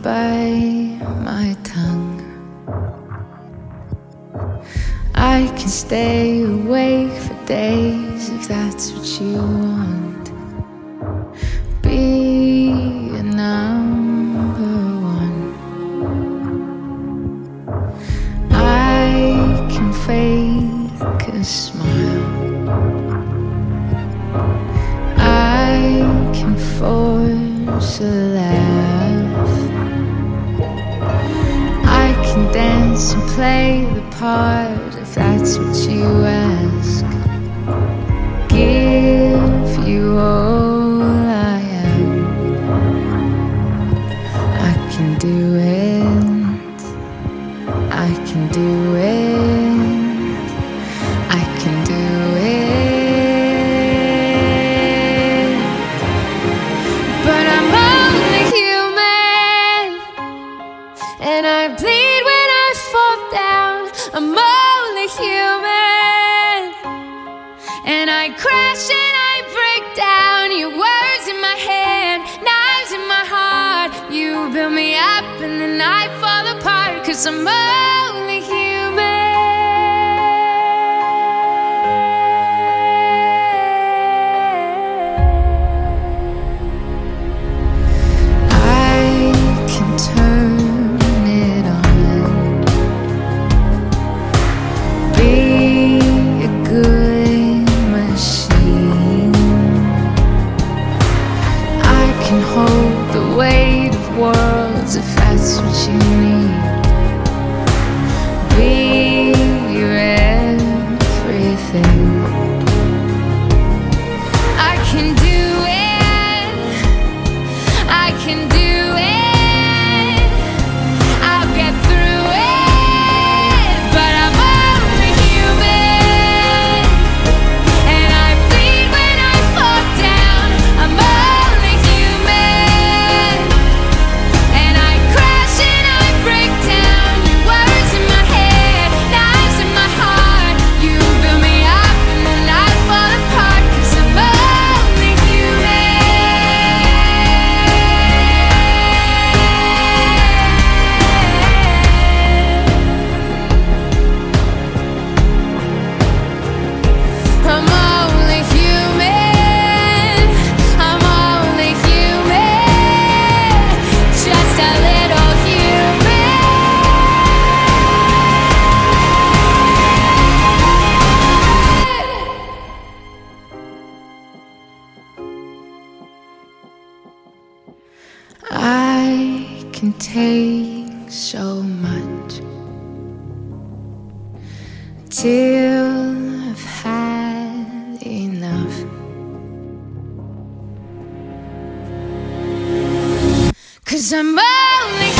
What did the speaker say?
by my tongue. I can stay awake for days if that's what you want. Be a number one. I can fake a smile. I can force a laugh. I can dance and play the part if that's what you ask. Give you all I am. I can do it. I can do it. I can do it. But I'm only human, and I bleed when I fall down. I'm only human, and I crash and I break down. Your words in my hand, knives in my heart. You build me up and then I fall apart, 'cause I'm only human. I can turn it on. Be a good machine. I can hold the weight of worlds if that's what you need. Be your everything. I can do it. I can do it. I'll get through it. But I'm only human, and I bleed when I fall down. I'm only human, and I crash and I break down. Your words in my head, knives in my heart. You build me up and then I fall apart, 'cause I'm only I'm only human. I'm only human. Just a little human. I can take so much till I've had enough. 'Cause I'm only